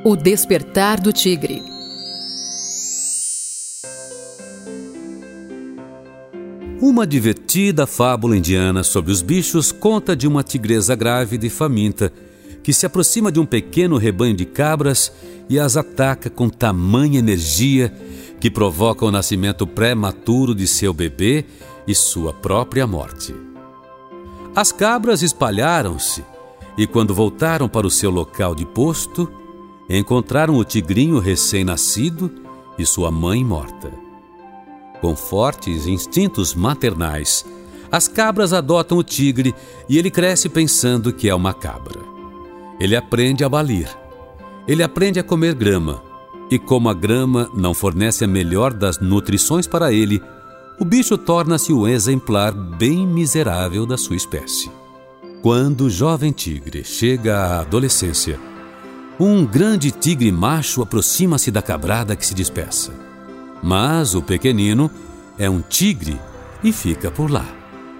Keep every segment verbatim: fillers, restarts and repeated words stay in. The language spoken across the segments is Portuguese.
O despertar do tigre. Uma divertida fábula indiana sobre os bichos conta de uma tigresa grávida e faminta que se aproxima de um pequeno rebanho de cabras e as ataca com tamanha energia que provoca o nascimento prematuro de seu bebê e sua própria morte. As cabras espalharam-se e, quando voltaram para o seu local de posto, encontraram o tigrinho recém-nascido e sua mãe morta. Com fortes instintos maternais, as cabras adotam o tigre e ele cresce pensando que é uma cabra. Ele aprende a balir. Ele aprende a comer grama. E como a grama não fornece a melhor das nutrições para ele, o bicho torna-se o exemplar bem miserável da sua espécie. Quando o jovem tigre chega à adolescência, um grande tigre macho aproxima-se da cabrada que se dispersa. Mas o pequenino é um tigre e fica por lá.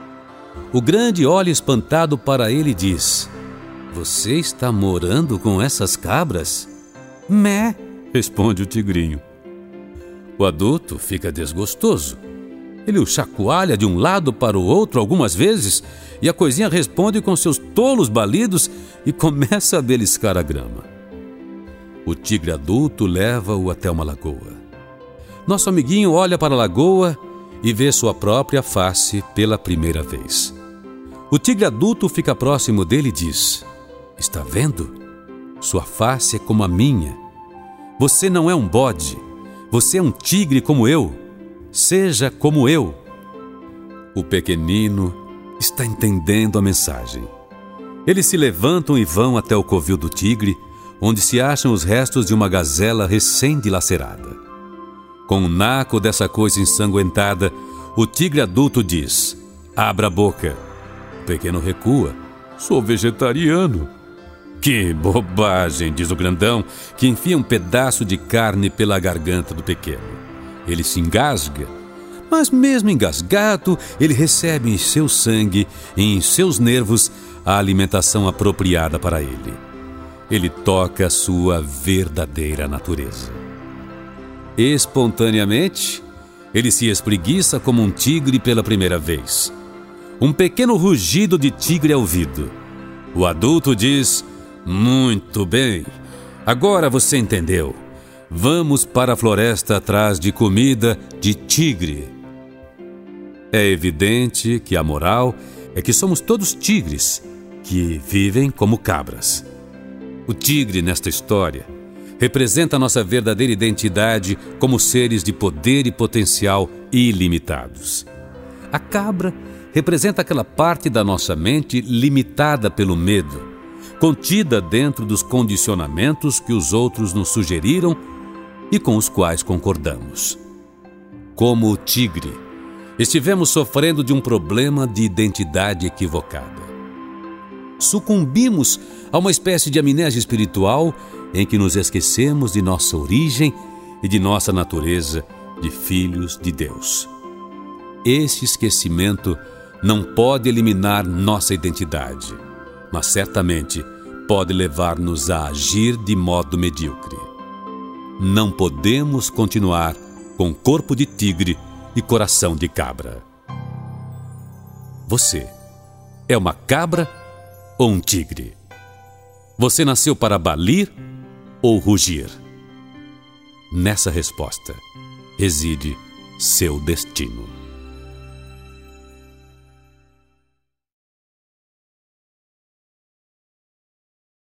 O grande olha espantado para ele e diz: "Você está morando com essas cabras?" "Mé", responde o tigrinho. O adulto fica desgostoso. Ele o chacoalha de um lado para o outro algumas vezes e a coisinha responde com seus tolos balidos e começa a beliscar a grama. O tigre adulto leva-o até uma lagoa. Nosso amiguinho olha para a lagoa e vê sua própria face pela primeira vez. O tigre adulto fica próximo dele e diz: "Está vendo? Sua face é como a minha. Você não é um bode. Você é um tigre como eu. Seja como eu." O pequenino está entendendo a mensagem. Eles se levantam e vão até o covil do tigre, onde se acham os restos de uma gazela recém-dilacerada. Com o naco dessa coisa ensanguentada, o tigre adulto diz: "Abra a boca." O pequeno recua: "Sou vegetariano." "Que bobagem", diz o grandão, que enfia um pedaço de carne pela garganta do pequeno. Ele se engasga, mas mesmo engasgado, ele recebe em seu sangue e em seus nervos a alimentação apropriada para ele. Ele toca a sua verdadeira natureza. Espontaneamente, ele se espreguiça como um tigre pela primeira vez. Um pequeno rugido de tigre é ouvido. O adulto diz: "Muito bem, agora você entendeu. Vamos para a floresta atrás de comida de tigre." É evidente que a moral é que somos todos tigres que vivem como cabras. O tigre, nesta história, representa a nossa verdadeira identidade como seres de poder e potencial ilimitados. A cabra representa aquela parte da nossa mente limitada pelo medo, contida dentro dos condicionamentos que os outros nos sugeriram e com os quais concordamos. Como o tigre, estivemos sofrendo de um problema de identidade equivocada. Sucumbimos a uma espécie de amnésia espiritual em que nos esquecemos de nossa origem e de nossa natureza de filhos de Deus. Esse esquecimento não pode eliminar nossa identidade, mas certamente pode levar-nos a agir de modo medíocre. Não podemos continuar com corpo de tigre e coração de cabra. Você é uma cabra ou um tigre? Você nasceu para balir ou rugir? Nessa resposta reside seu destino.